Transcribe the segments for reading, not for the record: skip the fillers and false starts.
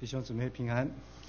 弟兄姊妹平安。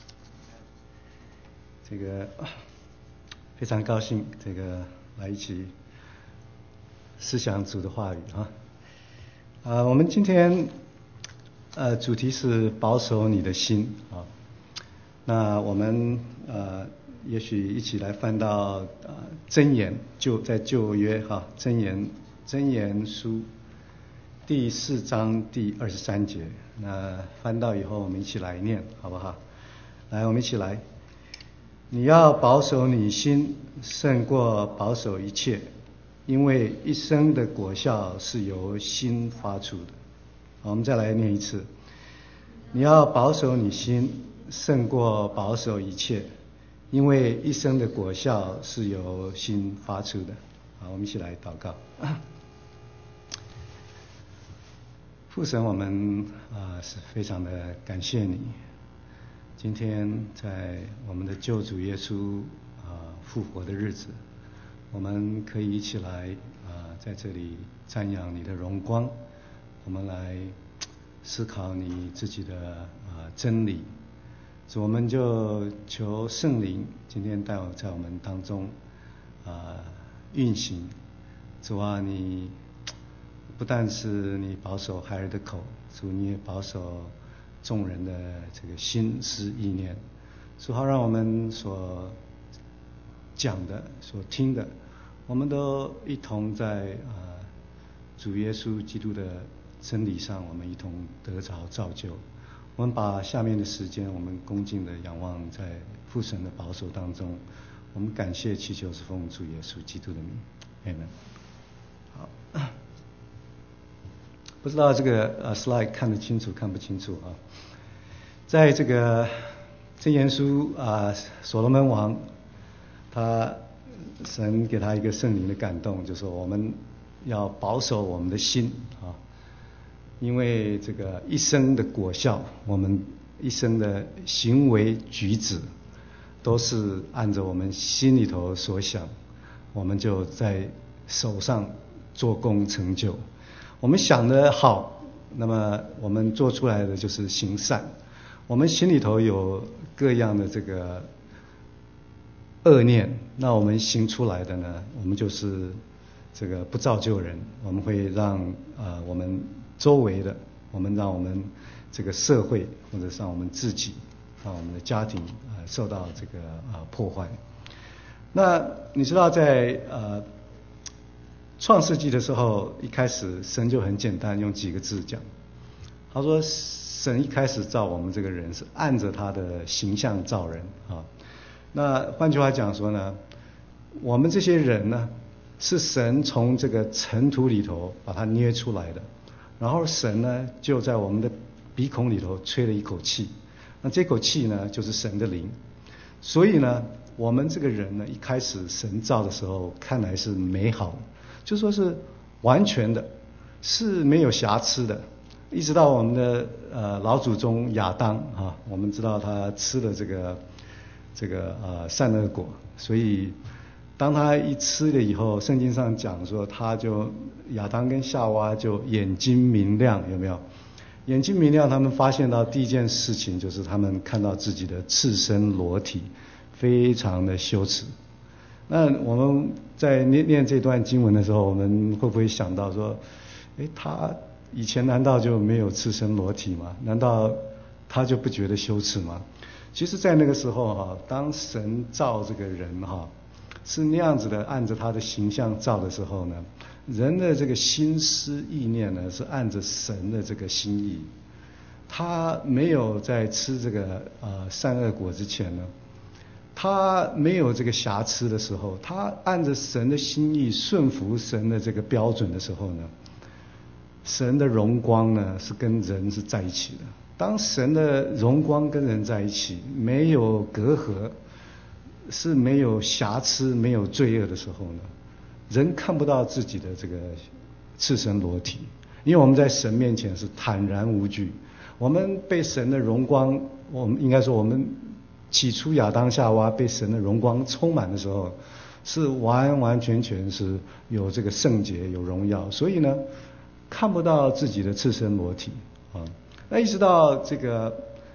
非常高兴来一起思想主的话语啊。我们今天主题是保守你的心啊。那我们也许一起来翻到箴言，在旧约箴言书第4章第23节。那翻到以后我们一起来念好不好？来，我们一起来。你要保守你心胜过保守一切，因为一生的果效是由心发出的。好，我们再来念一次。你要保守你心胜过保守一切，因为一生的果效是由心发出的。好，我们一起来祷告。父神，我们是非常的感谢你，今天在我们的救主耶稣复活的日子，我们可以一起来在这里瞻仰你的荣光，我们来思考你自己的真理。我们就求圣灵今天带我在我们当中运行。主啊，你不但是你保守孩儿的口，主你也保守众人的这个心思意念。主好，让我们所讲的所听的，我们都一同在主耶稣基督的真理上，我们一同得着造就。我们把下面的时间，我们恭敬的仰望在父神的保守当中。我们感谢祈求是奉主耶稣基督的名，Amen。好，不知道这个slide 看得清楚看不清楚啊？在这个箴言书所罗门王，神给他一个圣灵的感动，就说我们要保守我们的心啊，因为这个一生的果效，我们一生的行为举止，都是按着我们心里头所想，我们就在手上做工成就。我们想的好，那么我们做出来的就是行善。我们心里头有各样的这个恶念，那我们行出来的呢，我们就是这个不造就人，我们会让我们周围的，让我们这个社会，或者让我们自己，让我们的家庭受到这个破坏。那你知道在创世纪的时候，一开始神就很简单，用几个字讲，他说神一开始造我们这个人是按着他的形象造人啊。那换句话讲说呢，我们这些人呢，是神从这个尘土里头把它捏出来的，然后神呢就在我们的鼻孔里头吹了一口气，那这口气呢就是神的灵。所以呢，我们这个人呢，一开始神造的时候看来是美好，就说是完全的，是没有瑕疵的。一直到我们的老祖宗亚当啊，我们知道他吃了这个善恶果，所以当他一吃了以后，圣经上讲说亚当跟夏娃就眼睛明亮，有没有？眼睛明亮，他们发现到第一件事情就是他们看到自己的赤身裸体，非常的羞耻。那我们在念这段经文的时候，我们会不会想到说，他以前难道就没有赤身裸体吗？难道他就不觉得羞耻吗？其实在那个时候当神造这个人是那样子的按着他的形象造的时候呢，人的这个心思意念呢是按着神的这个心意。他没有在吃这个善恶果之前呢，他没有这个瑕疵的时候，他按着神的心意顺服神的这个标准的时候呢，神的荣光呢是跟人是在一起的。当神的荣光跟人在一起，没有隔阂，是没有瑕疵没有罪恶的时候呢，人看不到自己的这个赤身裸体，因为我们在神面前是坦然无惧。我们被神的荣光，我们应该说我们起初亚当夏娃被神的荣光充满的时候，是完完全全是有这个圣洁有荣耀，所以呢看不到自己的赤身裸体啊。那一直到这个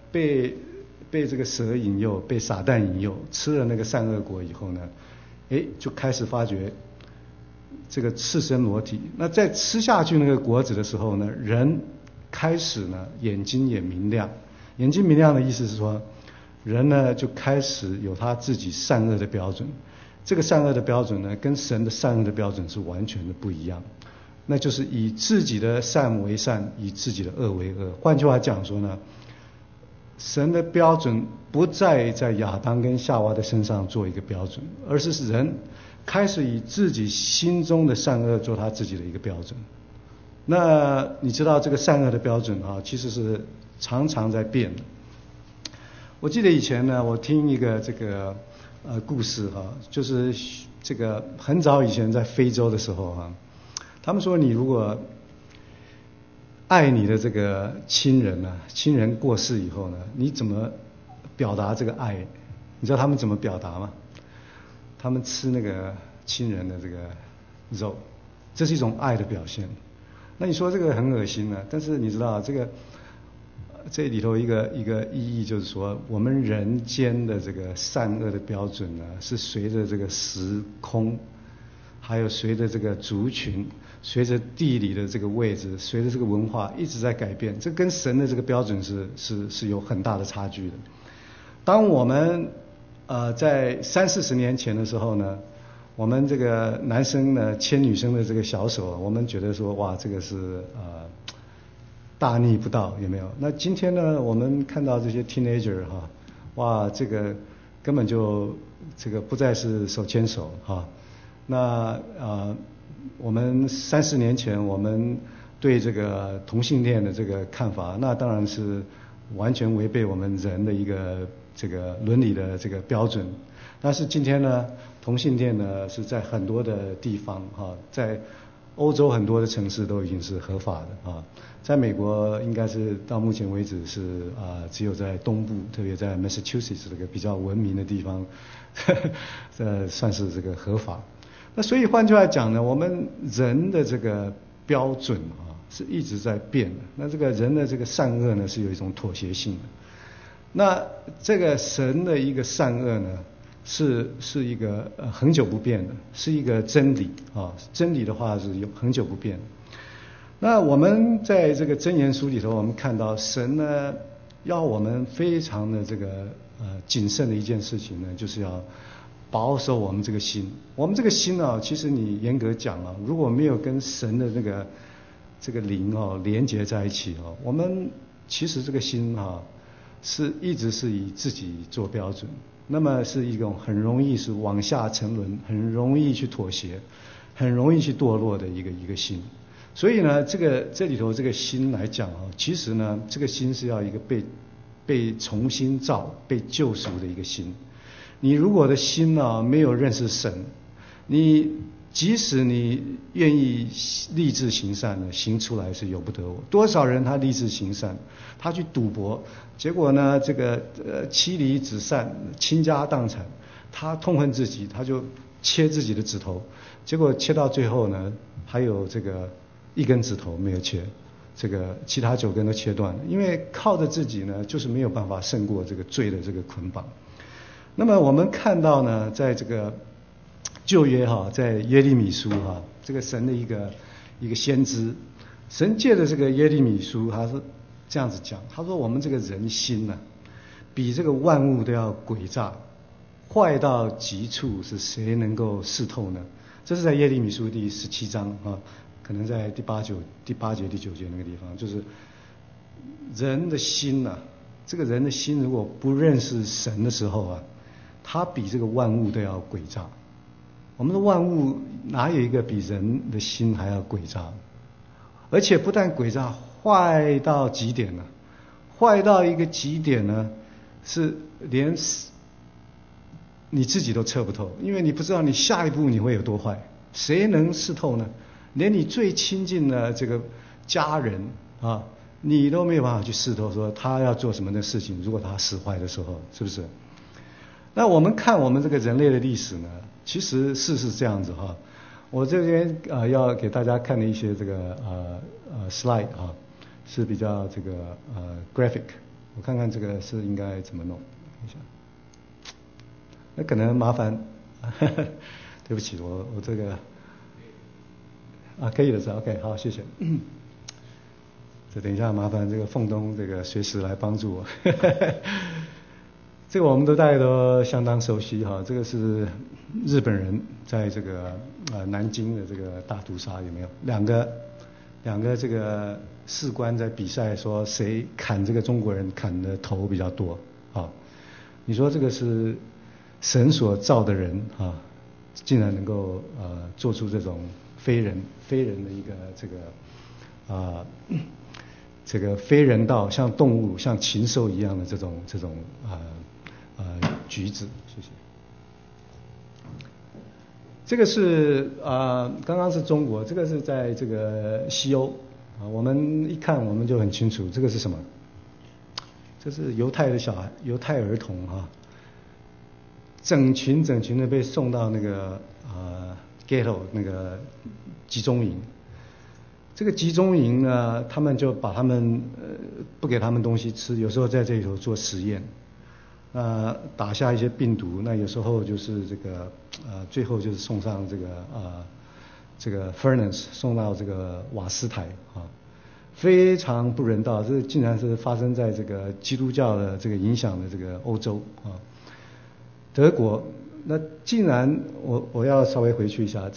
被这个蛇引诱，被撒旦引诱，吃了那个善恶果以后呢，就开始发觉这个赤身裸体。那在吃下去那个果子的时候呢，人开始呢眼睛也明亮。眼睛明亮的意思是说，人呢就开始有他自己善恶的标准。这个善恶的标准呢，跟神的善恶的标准是完全的不一样。那就是以自己的善为善，以自己的恶为恶。换句话讲说呢，神的标准不再在亚当跟夏娃的身上做一个标准，而是人开始以自己心中的善恶做他自己的一个标准。那你知道这个善恶的标准啊，其实是常常在变的。我记得以前呢，我听一个这个故事哈，就是这个很早以前在非洲的时候哈，他们说你如果爱你的这个亲人呢，亲人过世以后呢，你怎么表达这个爱？你知道他们怎么表达吗？他们吃那个亲人的这个肉，这是一种爱的表现。那你说这个很恶心啊，但是你知道这里头一个意义就是说，我们人间的这个善恶的标准呢，是随着这个时空，还有随着这个族群，随着地理的这个位置，随着这个文化一直在改变。这跟神的这个标准是有很大的差距的。当我们在30-40年前的时候呢，我们这个男生呢牵女生的这个小手，我们觉得说哇，这个是大逆不道，有没有？那今天呢，我们看到这些 teenager 哈，哇，这个根本就这个不再是手牵手哈。那我们30年前我们对这个同性恋的这个看法，那当然是完全违背我们人的一个这个伦理的这个标准。但是今天呢，同性恋呢是在很多的地方哈，在欧洲很多的城市都已经是合法的啊。在美国应该是到目前为止是只有在东部，特别在 Massachusetts 这个比较文明的地方算是这个合法。那所以换句话讲呢，我们人的这个标准是一直在变的。那这个人的这个善恶呢是有一种妥协性的。那这个神的一个善恶呢是一个恒久不变的，是一个真理啊。真理的话是恒久不变的。那我们在这个箴言书里头，我们看到神呢要我们非常的这个谨慎的一件事情呢，就是要保守我们这个心。我们这个心啊，其实你严格讲啊，如果没有跟神的这个灵连结在一起我们其实这个心是一直是以自己做标准，那么是一种很容易是往下沉沦，很容易去妥协，很容易去堕落的一个心。所以呢，这里头这个心来讲其实呢，这个心是要一个被重新造、被救赎的一个心。你如果的心没有认识神，你即使你愿意立志行善呢，行出来是由不得我。多少人他立志行善，他去赌博，结果呢这个妻离子散、倾家荡产，他痛恨自己，他就切自己的指头，结果切到最后呢，还有这个1根指头没有切，这个其他9根都切断了，因为靠着自己呢，就是没有办法胜过这个罪的这个捆绑。那么我们看到呢，在这个旧约在耶利米书这个神的一个先知，神借着这个耶利米书，他是这样子讲，他说我们这个人心呢，比这个万物都要诡诈，坏到极处，是谁能够识透呢？这是在耶利米书第17章可能在第8节、第9节那个地方，就是人的心这个人的心如果不认识神的时候他比这个万物都要诡诈。我们的万物哪有一个比人的心还要诡诈？而且不但诡诈，坏到极点了，坏到一个极点呢，是连你自己都测不透，因为你不知道你下一步你会有多坏，谁能识透呢？连你最亲近的这个家人你都没有办法去识透，说他要做什么的事情，如果他使坏的时候，是不是？那我们看我们这个人类的历史呢，其实是这样子我这边要给大家看的一些这个slide是比较这个graphic， 我看看这个是应该怎么弄一下。那可能麻烦，对不起，我这个可以的是 OK， 好，谢谢。这等一下麻烦这个凤东这个随时来帮助我。这个我们都大家都相当熟悉哈，这个是日本人在这个南京的这个大屠杀有没有？两个这个士官在比赛说谁砍这个中国人砍的头比较多啊？你说这个是神所造的人啊，竟然能够做出这种非人的一个这个非人道像动物像禽兽一样的这种举止，谢谢。这个是刚刚是中国，这个是在这个西欧我们一看我们就很清楚，这个是什么？这是犹太的小孩，犹太儿童整群的被送到那个ghetto 那个集中营。这个集中营呢，他们就把他们不给他们东西吃，有时候在这里头做实验，打下一些病毒，那有时候就是这个最后就是送上这个 furnace 送到这个瓦斯台非常不人道。这竟然是发生在这个基督教的这个影响的这个欧洲德国。那竟然我要稍微回去一下，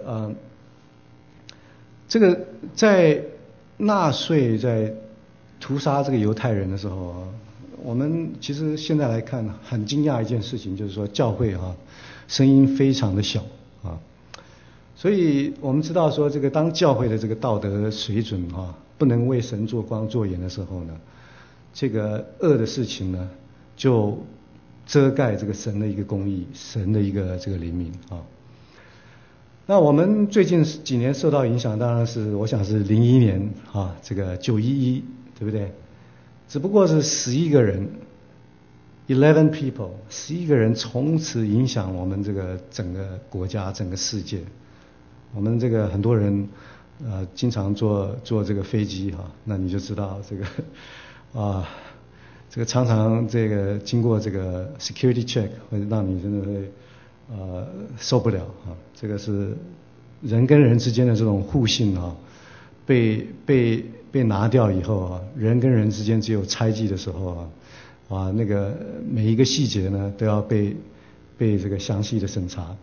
这个在纳粹在屠杀这个犹太人的时候我们其实现在来看很惊讶一件事情，就是说教会声音非常的小所以我们知道说这个当教会的这个道德水准不能为神做光做盐的时候呢，这个恶的事情呢就遮盖这个神的一个公义，神的一个这个怜悯那我们最近几年受到影响，当然是我想是01年这个911，对不对？只不过是11个人 ，11 people， 11个人从此影响我们这个整个国家、整个世界。我们这个很多人经常坐这个飞机那你就知道这个这个常常这个经过这个 security check 会让你真的会受不了这个是人跟人之间的这种互信被拿掉以后人跟人之间只有猜忌的时候那个每一个细节呢都要被这个详细的审查。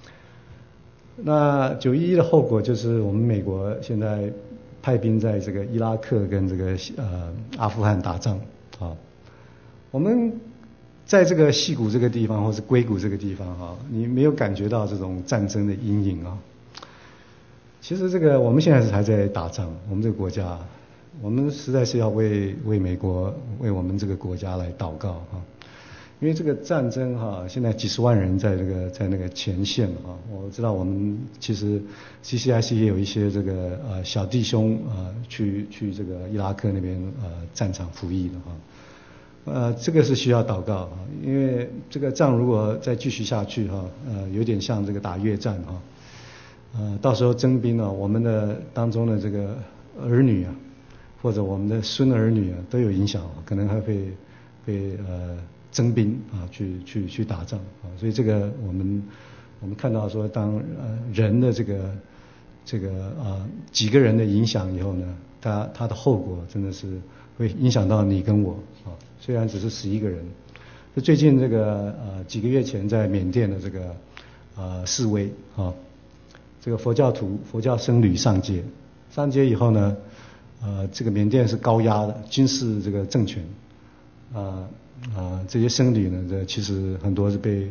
那911的后果就是我们美国现在派兵在这个伊拉克跟这个阿富汗打仗我们在这个矽谷这个地方或是硅谷这个地方你没有感觉到这种战争的阴影其实这个我们现在还在打仗，我们这个国家我们实在是要为美国为我们这个国家来祷告因为这个战争现在几十万人在那个前线我知道我们其实 CCIC 也有一些这个小弟兄去这个伊拉克那边战场服役的这个是需要祷告因为这个仗如果再继续下去有点像这个打越战到时候征兵我们的当中的这个儿女或者我们的孙儿女都有影响可能还会被征兵去打仗所以这个我们看到说当人的这个几个人的影响以后呢，他的后果真的是会影响到你跟我虽然只是11个人。最近这个几个月前在缅甸的这个示威这个佛教僧侣上街以后呢这个缅甸是高压的军事这个政权这些僧侣呢其实很多是被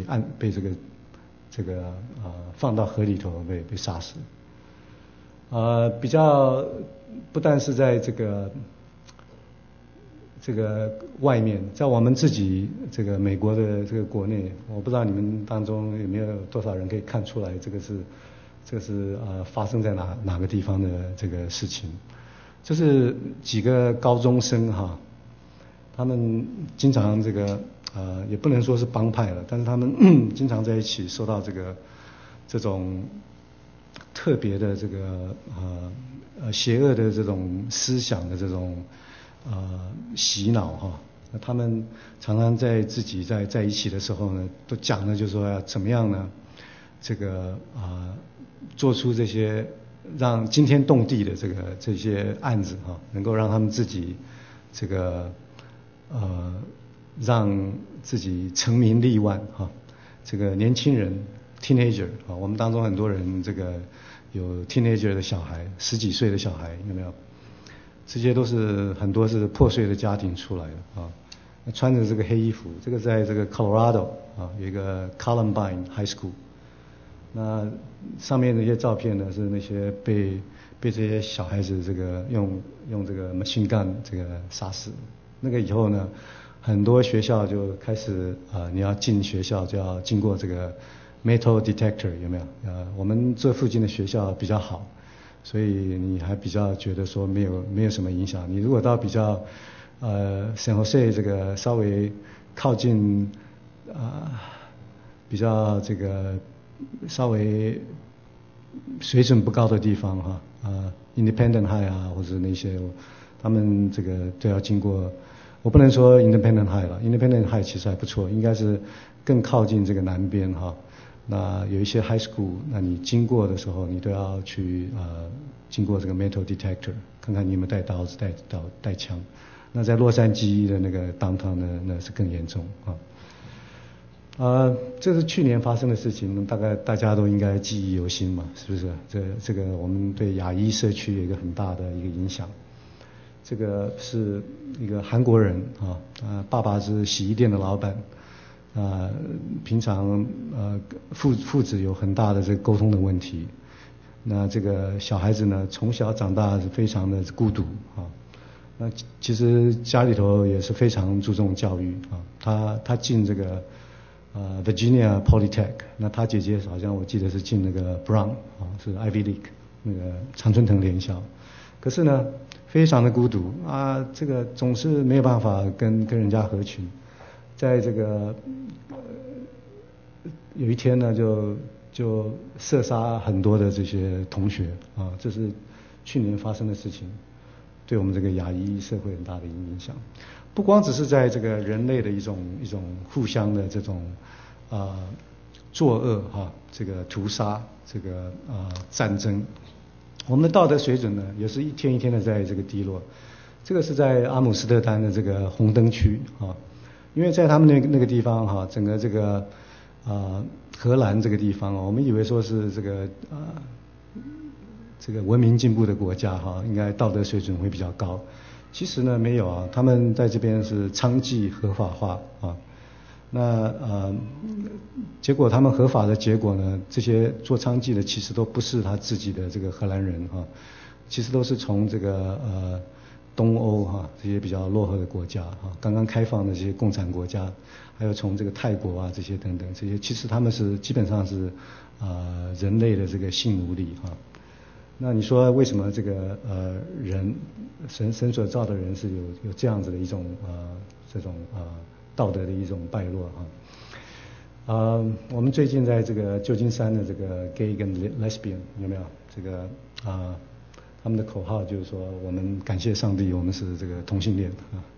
这个放到河里头被杀死比较不但是在这个外面，在我们自己这个美国的这个国内，我不知道你们当中有没有多少人可以看出来这个是发生在哪个地方的这个事情。就是几个高中生他们经常这个也不能说是帮派了，但是他们经常在一起受到这种特别的这个邪恶的这种思想的这种洗脑哈。那他们常常在自己在一起的时候呢，都讲的就是说要怎么样呢？这个做出这些让惊天动地的这些案子哈，能够让他们自己这个让自己成名立万哈。这个年轻人 teenager 啊，我们当中很多人这个有 teenager 的小孩，10几岁的小孩有没有？这些都是很多是破碎的家庭出来的啊。穿着这个黑衣服，这个在这个 Colorado 啊有一个 Columbine High School， 那上面那些照片呢是那些被这些小孩子这个用这个 machine gun 这个杀死。那个以后呢，很多学校就开始你要进学校就要经过这个 metal detector 有没有？我们这附近的学校比较好，所以你还比较觉得说没有什么影响。你如果到比较San Jose 这个稍微靠近比较这个稍微水准不高的地方哈Independent High 啊或者那些他们这个都要经过，我不能说 Independent High 了， Independent High 其实还不错，应该是更靠近这个南边哈。那有一些 High School， 那你经过的时候你都要去经过这个 metal detector， 看看你有没有带刀子带枪。那在洛杉矶的那个 downtown 呢，那是更严重这是去年发生的事情，大概大家都应该记忆犹新嘛，是不是？这个我们对亚裔社区有一个很大的一个影响。这个是一个韩国人爸爸是洗衣店的老板平常父子有很大的这个沟通的问题。那这个小孩子呢，从小长大是非常的孤独那其实家里头也是非常注重教育他进这个Virginia Polytech， 那他姐姐好像我记得是进那个 Brown 是 Ivy League 那个常春藤联校，可是呢非常的孤独这个总是没有办法跟人家合群。在这个有一天呢就射杀很多的这些同学这是去年发生的事情，对我们这个亚裔社会很大的影响。不光只是在这个人类的一种互相的这种作恶这个屠杀这个战争，我们的道德水准呢也是一天一天的在这个低落。这个是在阿姆斯特丹的这个红灯区因为在他们那个地方整个这个荷兰这个地方我们以为说是这个文明进步的国家应该道德水准会比较高，其实呢没有他们在这边是娼妓合法化那结果他们合法的结果呢，这些做娼妓的其实都不是他自己的这个荷兰人其实都是从这个东欧这些比较落后的国家刚刚开放的这些共产国家，还有从这个泰国这些等等这些，其实他们是基本上是人类的这个性奴隶那你说为什么这个人神所造的人是有这样子的一种这种道德的一种败落我们最近在这个旧金山的这个 gay 跟 lesbian 有没有这个他们的口号就是说我们感谢上帝我们是这个同性恋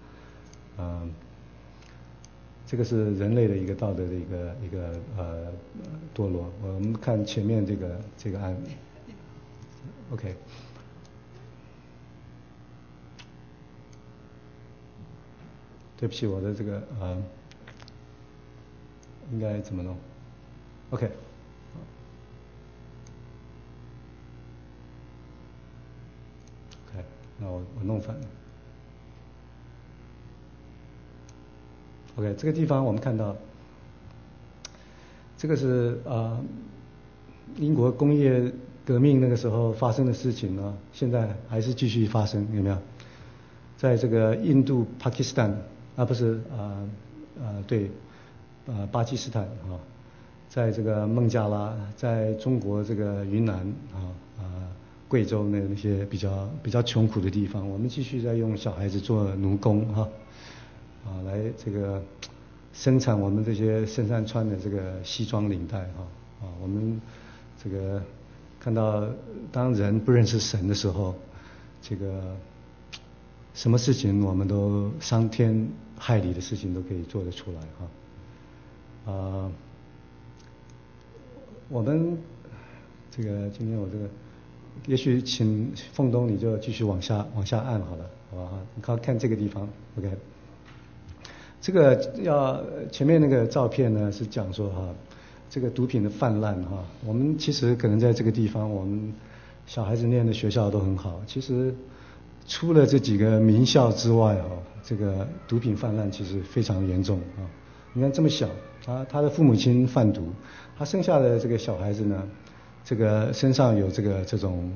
这个是人类的一个道德的一个堕落。我们看前面这个案例OK， 对不起，我的这个应该怎么弄 ？OK， 那我弄反了。OK， 这个地方我们看到，这个是英国工业革命那个时候发生的事情呢，现在还是继续发生，有没有？在这个印度 Pakistan 不是对巴基斯坦在这个孟加拉，在中国这个云南贵州那些比较穷苦的地方，我们继续在用小孩子做奴工来这个生产我们这些身上穿的这个西装领带我们这个看到当人不认识神的时候，这个什么事情我们都伤天害理的事情都可以做得出来我们这个今天我这个，也许请凤东你就继续往下按好了，好吧？你看这个地方 ，OK。这个前面那个照片呢是讲说这个毒品的泛滥我们其实可能在这个地方，我们小孩子念的学校都很好，其实除了这几个名校之外这个毒品泛滥其实非常严重你看这么小，他的父母亲贩毒，他生下的这个小孩子呢，这个身上有这种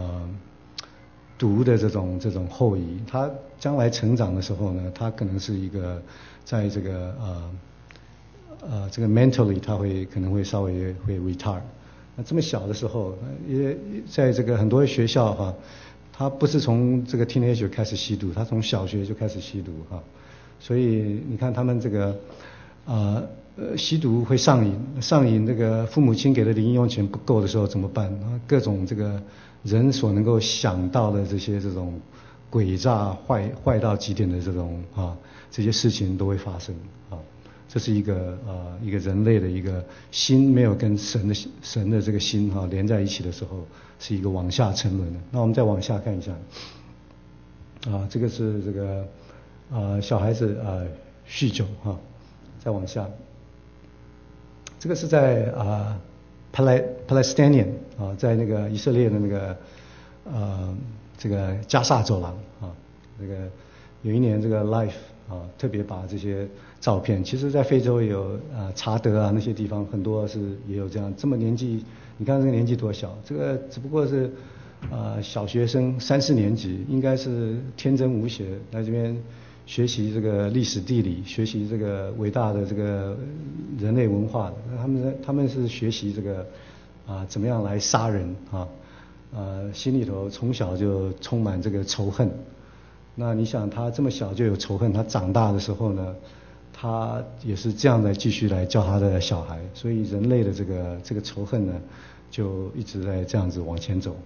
毒的这种后遗，他将来成长的时候呢，他可能是一个在这个这个 mentally 他可能会稍微会 retard。那这么小的时候，也在这个很多学校他不是从这个 teenager 开始吸毒，他从小学就开始吸毒所以你看他们这个吸毒会上瘾，这个父母亲给的零用钱不够的时候怎么办？各种这个人所能够想到的这种诡诈坏到极点的这些事情都会发生这是一个人类的一个心没有跟神的这个心连在一起的时候，是一个往下沉沦的。那我们再往下看一下这个是这个小孩子酗酒再往下，这个是在Palestinian 在那个以色列的那个这个加萨走廊这个有一年这个 Life 特别把这些照片，其实在非洲也有查德那些地方很多也有这么年纪，你看这个年纪多小，这个只不过是小学生3、4年级，应该是天真无邪来这边学习这个历史地理，学习这个伟大的这个人类文化的。他们是学习这个怎么样来杀人心里头从小就充满这个仇恨。那你想他这么小就有仇恨，他长大的时候呢，他也是这样的继续来教他的小孩，所以人类的这个仇恨呢，就一直在这样子往前走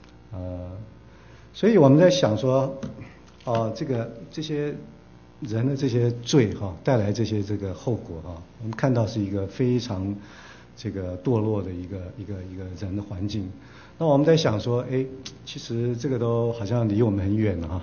所以我们在想说这些人的这些罪带来这个后果我们看到是一个非常这个堕落的一个人的环境。那我们在想说，其实这个都好像离我们很远了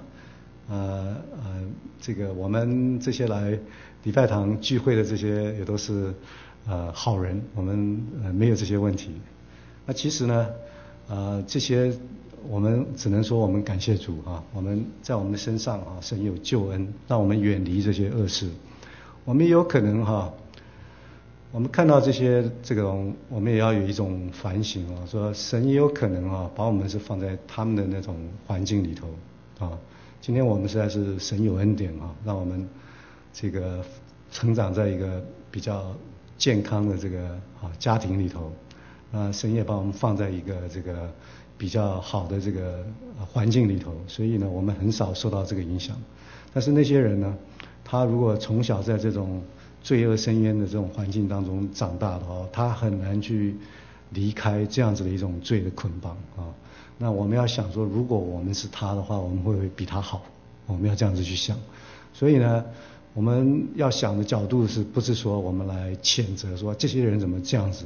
这个我们这些来礼拜堂聚会的这些也都是好人，我们没有这些问题。那其实呢这些我们只能说我们感谢主我们在我们的身上神有救恩，让我们远离这些恶事。我们也有可能我们看到这种我们也要有一种反省说神也有可能把我们是放在他们的那种环境里头今天我们实在是神有恩典让我们这个成长在一个比较健康的这个家庭里头，神也把我们放在一个这个比较好的这个环境里头，所以呢我们很少受到这个影响。但是那些人呢，他如果从小在这种罪恶深渊的这种环境当中长大的他很难去离开这样子的一种罪的捆绑那我们要想说，如果我们是他的话，我们会不会比他好？我们要这样子去想。所以呢，我们要想的角度不是说我们来谴责说这些人怎么这样子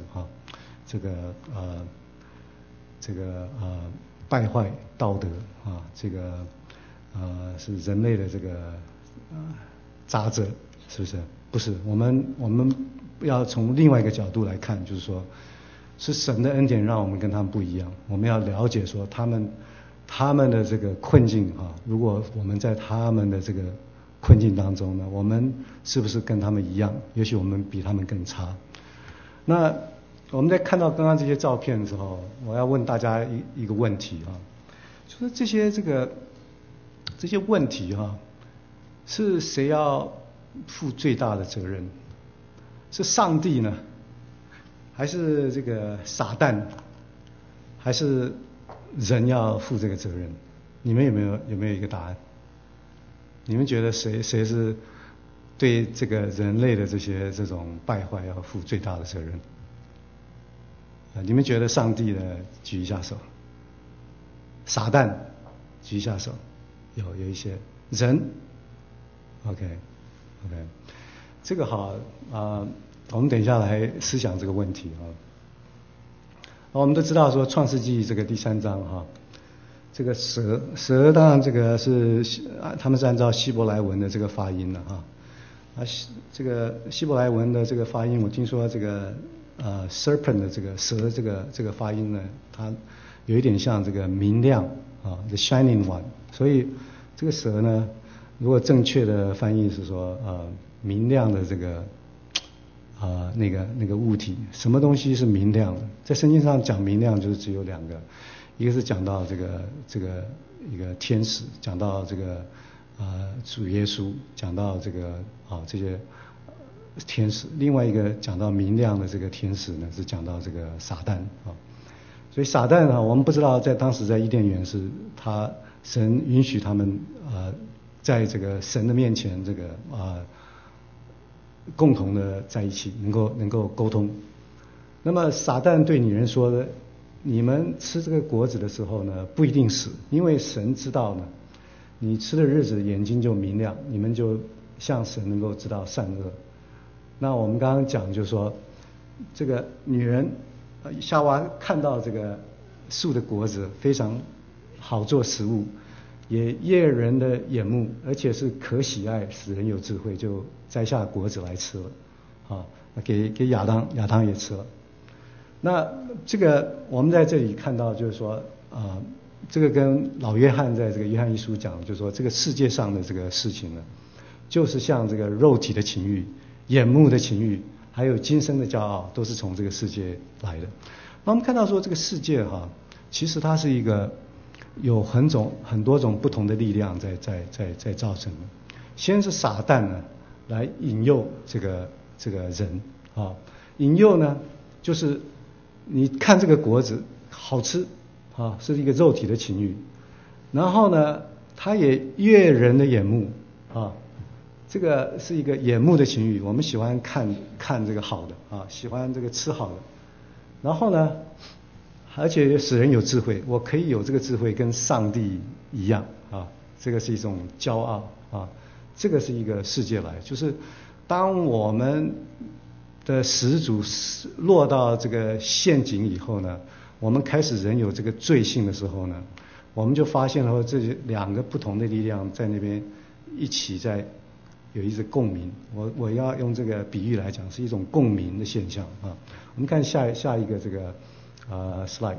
这个败坏道德这个是人类的这个渣滓，是不是？不是，我们要从另外一个角度来看，就是说是神的恩典让我们跟他们不一样。我们要了解说他们的这个困境如果我们在他们的这个困境当中呢，我们是不是跟他们一样？也许我们比他们更差。那我们在看到刚刚这些照片的时候，我要问大家一个问题就是这些问题是谁要负最大的责任？是上帝呢？还是这个撒旦？还是人要负这个责任？你们有没有一个答案？你们觉得谁是对这个人类的这种败坏要负最大的责任？你们觉得上帝呢？举一下手。撒旦举一下手。有一些人。OK， 这个好我们等一下来思想这个问题啊。我们都知道说创世纪这个第3章哈，这个蛇当然这个是他们是按照希伯来文的这个发音的哈。这个希伯来文的这个发音，我听说这个serpent 的这个蛇这个发音呢，它有一点像这个明亮the shining one， 所以这个蛇呢，如果正确的翻译是说明亮的这个那个物体，什么东西是明亮的？在圣经上讲明亮就是只有2个，一个是讲到这个一个天使，讲到这个主耶稣，讲到这个这些天使，另外一个讲到明亮的这个天使呢，是讲到这个撒旦所以撒旦我们不知道在当时在伊甸园是神允许他们在这个神的面前这个共同的在一起，能够沟通。那么撒旦对女人说的，你们吃这个果子的时候呢，不一定死，因为神知道呢，你吃的日子眼睛就明亮，你们就像神能够知道善恶。那我们刚刚讲就是说，这个女人夏娃看到这个树的果子非常好做食物，也悦人的眼目，而且是可喜爱，使人有智慧，就摘下果子来吃了给亚当也吃了。那这个我们在这里看到就是说这个跟老约翰在这个约翰一书讲，就是说这个世界上的这个事情呢，就是像这个肉体的情欲、眼目的情欲，还有今生的骄傲，都是从这个世界来的。那我们看到说这个世界其实它是一个有很多种不同的力量在造成的。先是撒旦呢来引诱这个人引诱呢就是你看这个果子好吃是一个肉体的情欲，然后呢它也悦人的眼目这个是一个眼目的情欲，我们喜欢看这个好的喜欢这个吃好的，然后呢而且使人有智慧，我可以有这个智慧跟上帝一样这个是一种骄傲这个是一个世界来，就是当我们的始祖落到这个陷阱以后呢，我们开始人有这个罪性的时候呢，我们就发现了这2个不同的力量在那边一起在有一种共鸣。我要用这个比喻来讲，是一种共鸣的现象我们看下一个这个slide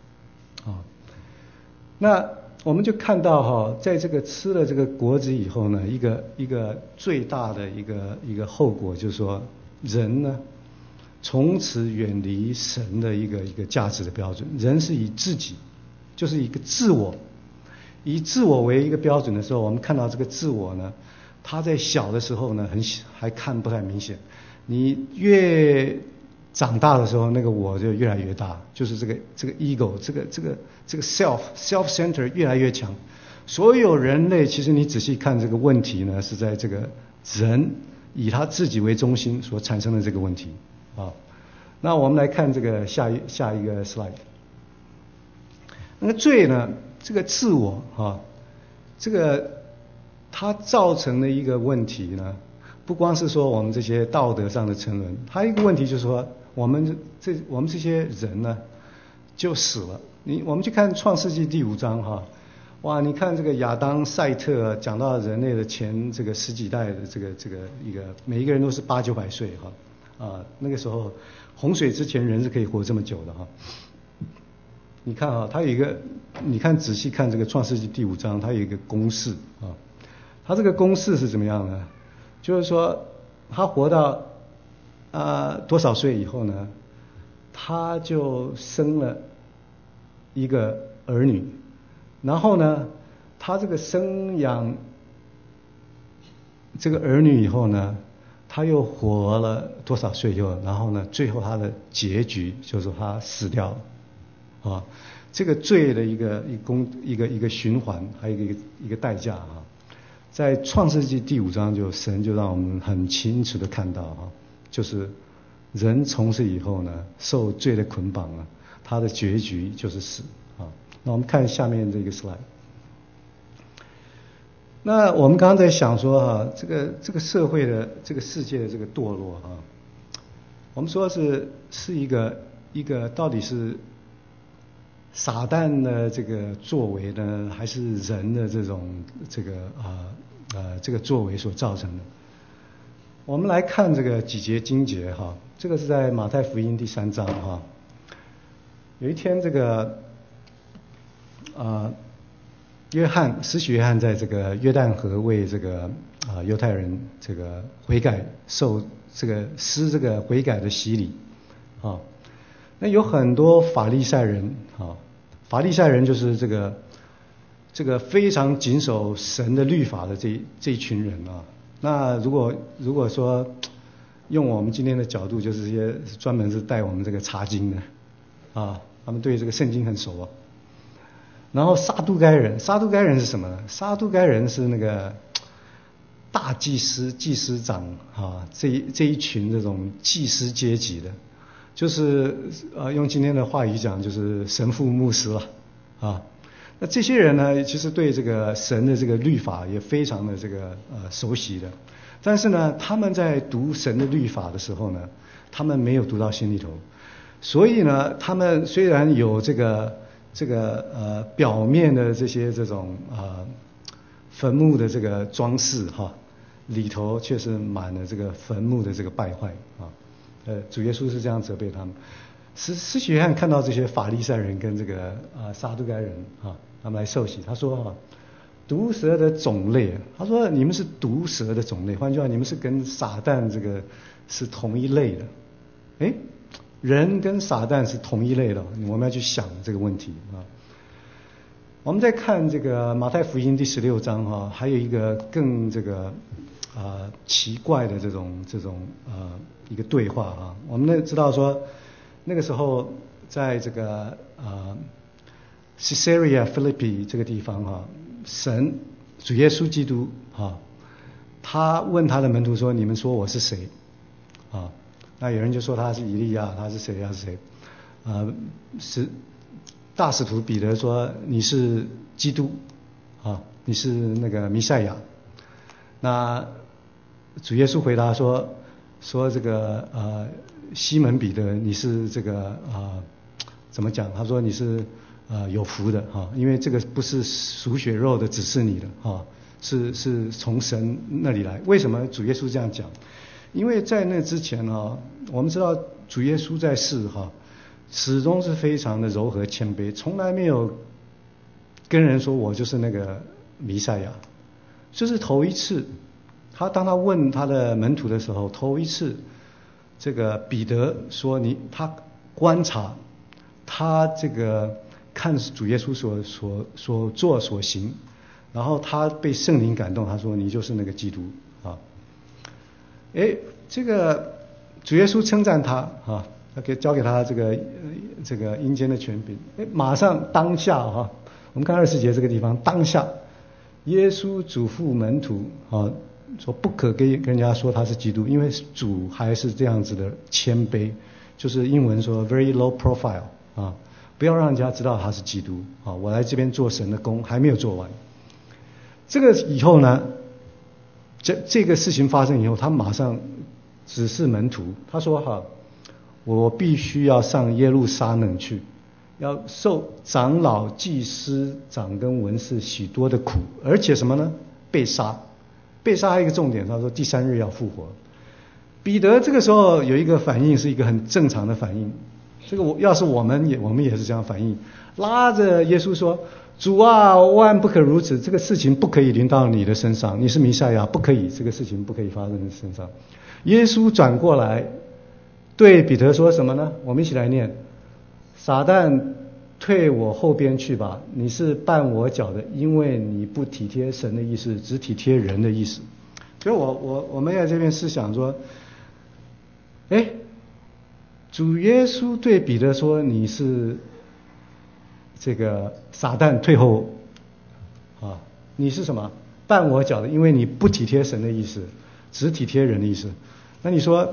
那我们就看到在这个吃了这个果子以后呢，一个最大的一个后果就是说，人呢从此远离神的一个价值的标准，人是以自己，就是一个自我，以自我为一个标准的时候，我们看到这个自我呢，他在小的时候呢还看不太明显，你越长大的时候，那个我就越来越大，就是这个 ego， 这个 self center 越来越强。所有人类其实你仔细看这个问题呢，是在这个人以他自己为中心所产生的这个问题那我们来看这个下一个 slide。那个罪呢，这个自我这个它造成的一个问题呢，不光是说我们这些道德上的沉沦，还有一个问题就是说，我们这些人呢就死了。我们去看创世纪第5章哇，你看这个亚当赛特讲到人类的前这个10几代的这个一个每一个人都是800、900岁那个时候洪水之前人是可以活这么久的你看它有一个，你看仔细看这个创世纪第5章，它有一个公式它这个公式是怎么样呢？就是说他活到多少岁以后呢，他就生了一个儿女，然后呢他这个生养这个儿女以后呢，他又活了多少岁以后，然后呢最后他的结局就是他死掉了这个罪的一个循环，还有一个代价在创世纪第5章神就让我们很清楚的看到就是人从此以后呢受罪的捆绑他的结局就是死那我们看下面这个 slide。 那我们刚刚在想说哈，这个社会的这个世界的这个堕落哈，我们说是一个到底是撒旦的这个作为呢，还是人的这种这个作为所造成的？我们来看这个几节经节哈，这个是在马太福音第3章哈。有一天这个施洗约翰在这个约旦河为这个犹太人这个悔改受这个施这个悔改的洗礼啊，那有很多法利赛人啊，法利赛人就是这个非常谨守神的律法的这一群人啊。那如果说用我们今天的角度，就是这些专门是带我们这个查经的啊，他们对这个圣经很熟啊。然后撒都该人是什么呢？撒都该人是那个大祭司长啊，这一群这种祭司阶级的，就是用今天的话语讲，就是神父牧师了啊。那这些人呢，其实对这个神的这个律法也非常的这个熟悉的，但是呢，他们在读神的律法的时候呢，他们没有读到心里头，所以呢，他们虽然有这个表面的这种坟墓的这个装饰哈，里头却是满了这个坟墓的这个败坏啊。主耶稣是这样责备他们。施洗约翰看到这些法利赛人跟这个撒都该人啊，他们来受洗，他说毒蛇的种类，他说你们是毒蛇的种类，换句话，你们是跟撒旦这个是同一类的。哎，人跟撒旦是同一类的，我们要去想这个问题啊。我们再看这个马太福音第16章哈，还有一个更这个奇怪的这种一个对话啊。我们知道说那个时候在这个Caesarea Philippi 这个地方哈，主耶稣基督哈，他问他的门徒说：“你们说我是谁？”啊，那有人就说他是以利亚，他是谁？他是谁？大使徒彼得说：“你是基督啊，你是那个弥赛亚。”那主耶稣回答说这个西门彼得，你是这个怎么讲？他说你是有福的哈，因为这个不是属血肉的指示你的哈，是从神那里来。为什么主耶稣这样讲？因为在那之前呢，我们知道主耶稣在世哈，始终是非常的柔和谦卑，从来没有跟人说我就是那个弥赛亚。这是头一次，当他问他的门徒的时候，头一次这个彼得说他观察他这个看主耶稣所做所行，然后他被圣灵感动，他说你就是那个基督啊。这个主耶稣称赞他啊，交给他这个阴间的权柄。马上当下哈，我们看20节这个地方，当下耶稣嘱咐门徒啊，说不可跟人家说他是基督，因为主还是这样子的谦卑，就是英文说 very low profile 啊，不要让人家知道他是基督啊，我来这边做神的工还没有做完。这个以后呢，这个事情发生以后，他马上指示门徒，他说我必须要上耶路撒冷去，要受长老、祭司长跟文士许多的苦，而且什么呢？被杀还有一个重点，他说第3日要复活。彼得这个时候有一个反应，是一个很正常的反应。这个要是我们也是这样反应，拉着耶稣说：“主啊，万不可如此，这个事情不可以临到你的身上，你是弥赛亚，不可以，这个事情不可以发生在你身上。”耶稣转过来对彼得说什么呢？我们一起来念：“撒旦，退我后边去吧，你是绊我脚的，因为你不体贴神的意思，只体贴人的意思。”所以我们在这边是想说，主耶稣对彼得说：“你是这个撒旦，退后啊！你是什么？绊我脚的，因为你不体贴神的意思，只体贴人的意思。”那你说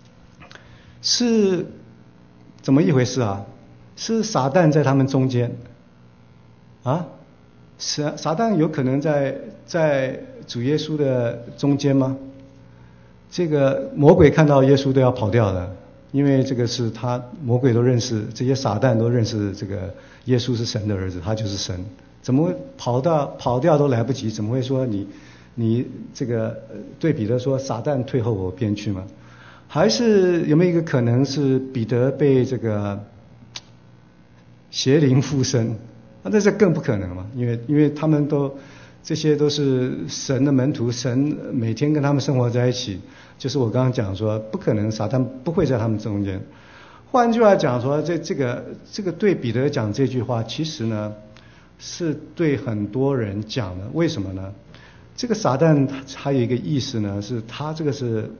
是怎么一回事啊？是撒旦在他们中间啊？撒旦有可能在在主耶稣的中间吗？这个魔鬼看到耶稣都要跑掉的，因为这个是魔鬼都认识，这些撒旦都认识这个耶稣是神的儿子，他就是神，怎么会跑掉都来不及？怎么会说你这个对彼得说撒旦退后我边去吗？还是有没有一个可能是彼得被这个邪灵附身？那这更不可能嘛，因为他们这些都是神的门徒，神每天跟他们生活在一起，就是我刚刚讲说不可能，撒旦不会在他们中间。换句话讲说，这个对彼得讲这句话，其实呢是对很多人讲的。为什么呢？这个撒旦还有一个意思呢，是他这个是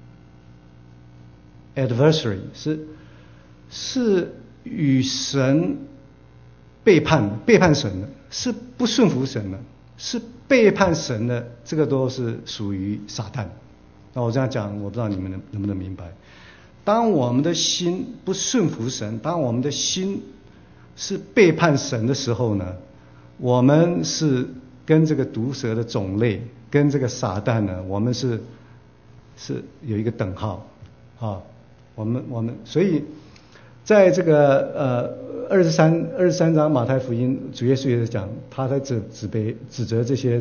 adversary， 是与神背叛神的，是不顺服神的，是背叛神的，这个都是属于撒旦。那我这样讲，我不知道你们能不能明白。当我们的心不顺服神，当我们的心是背叛神的时候呢，我们是跟这个毒蛇的种类，跟这个撒旦呢，我们是有一个等号啊。我们所以在这个23章马太福音，主耶稣也是讲，他在指责这些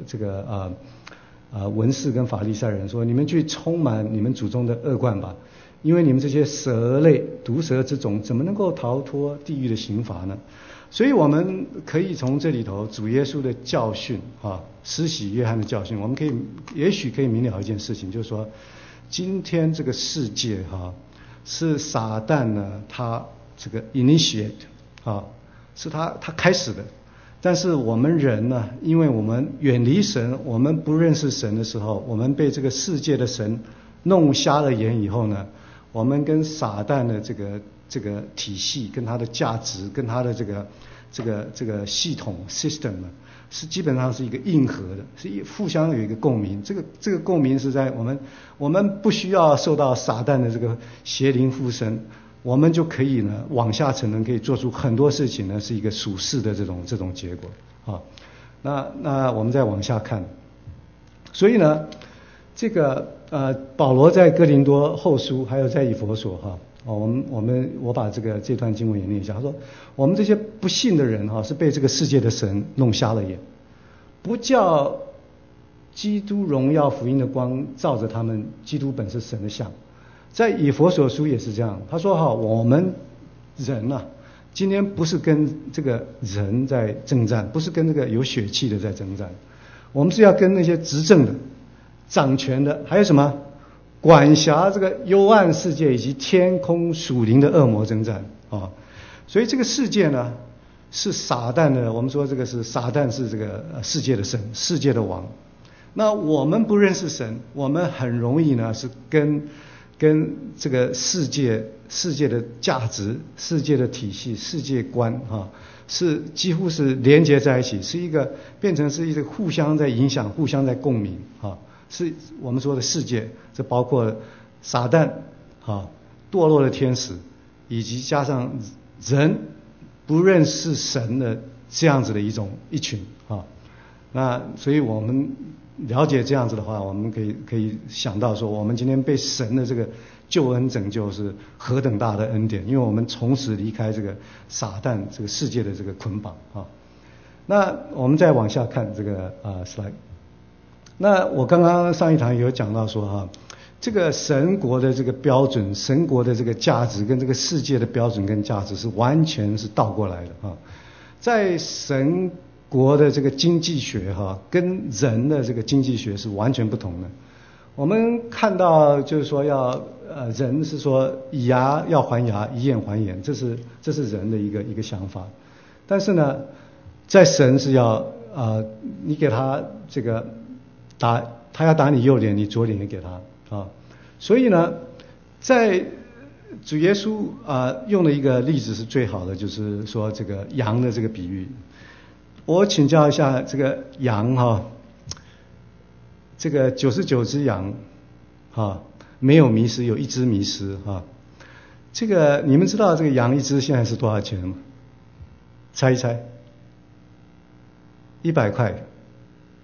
文士跟法利赛人说，你们去充满你们祖宗的恶贯吧，因为你们这些蛇类毒蛇之种怎么能够逃脱地狱的刑罚呢？所以我们可以从这里头主耶稣的教训施洗约翰的教训，我们也许可以明了一件事情，就是说今天这个世界是撒旦呢他这个 initiate 是他开始的。但是我们人呢，因为我们远离神，我们不认识神的时候，我们被这个世界的神弄瞎了眼以后呢，我们跟撒旦的这个体系，跟他的价值，跟他的这个系统 system 呢，是基本上是一个硬核的，是互相有一个共鸣。这个共鸣是在我们不需要受到撒旦的这个邪灵附身，我们就可以呢往下沉能可以做出很多事情呢，是一个属世的这种结果啊。那我们再往下看，所以呢，这个保罗在哥林多后书还有在以弗所我把这段经文也念一下。他说，我们这些不信的人是被这个世界的神弄瞎了眼，不叫基督荣耀福音的光照着他们，基督本是神的像。在以弗所书也是这样，他说我们人今天不是跟这个人在征战，不是跟这个有血气的在征战，我们是要跟那些执政的、掌权的，还有什么管辖这个幽暗世界以及天空属灵的恶魔征战所以这个世界呢是撒旦的，我们说这个是撒旦是这个世界的神，世界的王。那我们不认识神，我们很容易呢是跟这个世界的价值、世界的体系、世界观是几乎是连接在一起，变成是一个互相在影响、互相在共鸣是我们说的世界，这包括撒旦堕落的天使，以及加上人不认识神的这样子的一群那所以我们了解这样子的话，我们可以想到说，我们今天被神的这个救恩拯救是何等大的恩典，因为我们从此离开这个撒旦这个世界的这个捆绑那我们再往下看这个slide。那我刚刚上一堂也有讲到说这个神国的这个标准，神国的这个价值跟这个世界的标准跟价值是完全是倒过来的在神国的这个经济学跟人的这个经济学是完全不同的。我们看到就是说人是说以牙要还牙，以眼还眼，这是人的一个想法。但是呢，在神是要你给他这个他要打你右脸，你左脸也给他所以呢，在主耶稣用的一个例子是最好的，就是说这个羊的这个比喻。我请教一下，这个羊这个99只羊没有迷失，有一只迷失这个你们知道这个羊一只现在是多少钱吗？猜一猜。100块。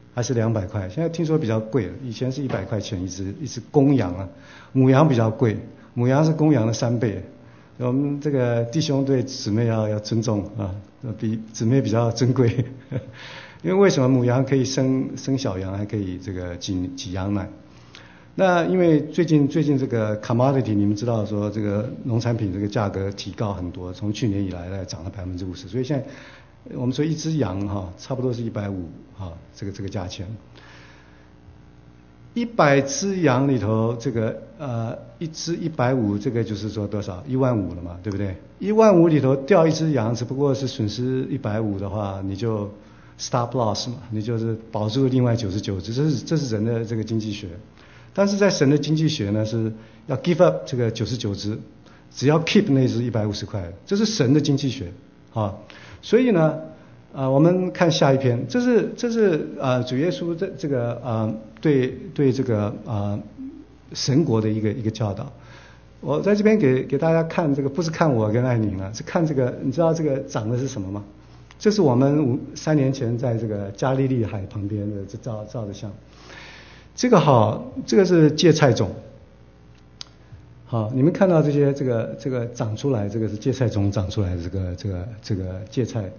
还是200块，现在听说比较贵了，以前是100块钱一只公羊啊，母羊比较贵，母羊是公羊的3倍。我们这个弟兄对姊妹要尊重啊，比姊妹比较珍贵，因为为什么母羊可以生小羊，还可以这个挤羊奶？那因为最近这个 commodity 你们知道说这个农产品这个价格提高很多，从去年以来涨了50%，所以现在我们说一只羊差不多是150这个价钱。100只羊里头，这个一只150，这个就是说多少？15000了嘛，对不对？15000里头掉一只羊，只不过是损失150的话，你就 stop loss 嘛，你就是保住另外99只，这是人的这个经济学。但是在神的经济学呢，是要 give up 这个99只，只要 keep 那只150块，这是神的经济学啊。所以呢，我们看下一篇，这是主耶稣这个对这个神国的一个教导。我在这边给大家看这个，不是看我跟艾宁了，是看这个，你知道这个长的是什么吗？这是我们3年前在这个加利利海旁边的这照的像。这个是芥菜种。好，你们看到这些这个长出来，这个是芥菜种长出来的这个芥菜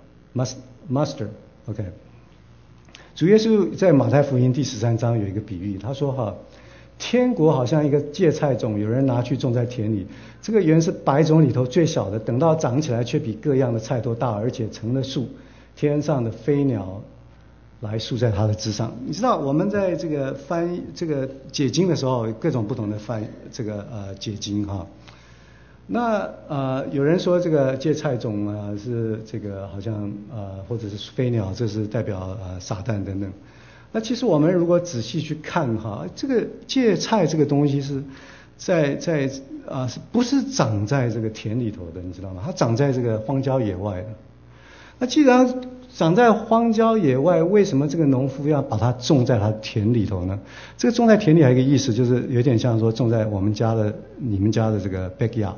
mustard OK。主耶稣在马太福音第13章有一个比喻，他说天国好像一个芥菜种，有人拿去种在田里，这个原是100种里头最小的，等到长起来却比各样的菜都大，而且成了树，天上的飞鸟来宿在它的枝上。你知道我们在这个翻这个解经的时候，各种不同的翻这个解经那有人说这个芥菜种是这个好像或者是飞鸟，这是代表撒旦等等。那其实我们如果仔细去看这个芥菜这个东西是是不是长在这个田里头的，你知道吗？它长在这个荒郊野外的。那既然长在荒郊野外，为什么这个农夫要把它种在他田里头呢？这个种在田里还有一个意思，就是有点像说种在你们家的这个 backyard。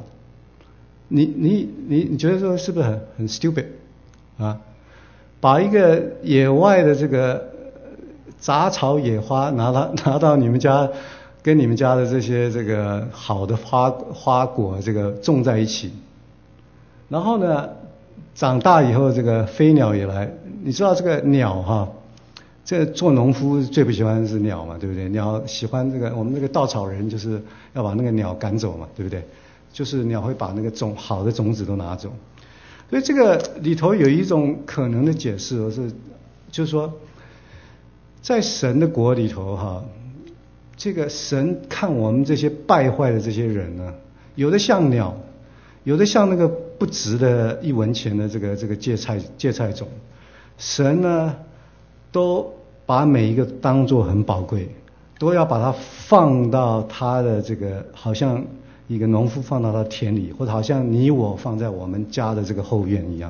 你觉得说是不是很 stupid 啊？把一个野外的这个杂草野花拿到你们家，跟你们家的这些这个好的花果这个种在一起，然后呢长大以后这个飞鸟也来。你知道这个鸟这做农夫最不喜欢的是鸟嘛，对不对？鸟喜欢这个，我们那个稻草人就是要把那个鸟赶走嘛，对不对？就是鸟会把那个好的种子都拿走。所以这个里头有一种可能的解释，就是说在神的国里头这个神看我们这些败坏的这些人呢，有的像鸟，有的像那个不值的1文钱的这个芥菜种，神呢都把每一个当作很宝贵，都要把它放到他的这个，好像一个农夫放到他田里，或者好像你我放在我们家的这个后院一样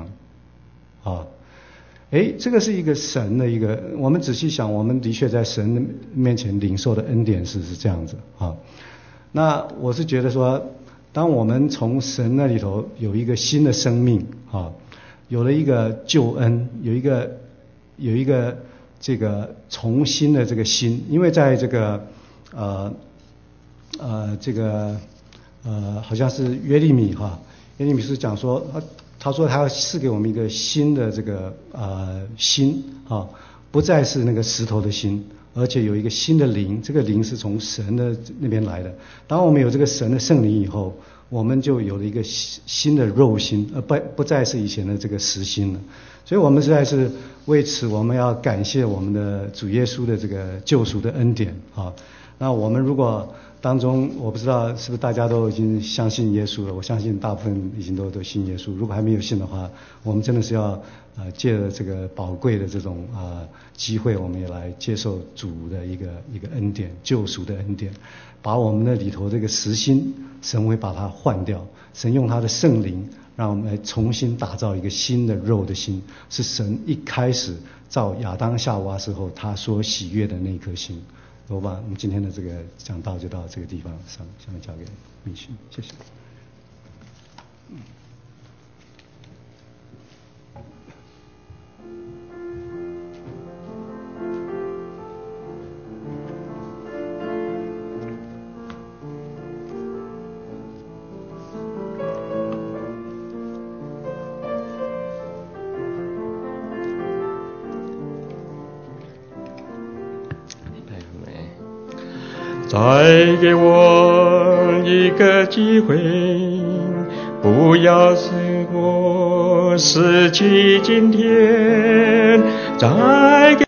这个是一个神的一个，我们仔细想，我们的确在神的面前领受的恩典是这样子那我是觉得说，当我们从神那里头有一个新的生命有了一个救恩，有一个这个重新的这个心，因为在这个好像是约利米是讲说他说他要赐给我们一个新的这个心不再是那个石头的心，而且有一个新的灵，这个灵是从神的那边来的。当我们有这个神的圣灵以后，我们就有了一个新的肉心，不再是以前的这个实心了。所以我们实在是为此，我们要感谢我们的主耶稣的这个救赎的恩典那我们如果当中，我不知道是不是大家都已经相信耶稣了，我相信大部分已经都信耶稣。如果还没有信的话，我们真的是要借着这个宝贵的这种机会，我们也来接受主的一个恩典，救赎的恩典，把我们的里头这个实心，神会把它换掉，神用他的圣灵让我们来重新打造一个新的肉的心，是神一开始造亚当夏娃时候他所喜悦的那颗心。我们今天的这个讲道就到这个地方上，下面交给密训，谢谢。 再给我一个机会，不要使我失去今天，再给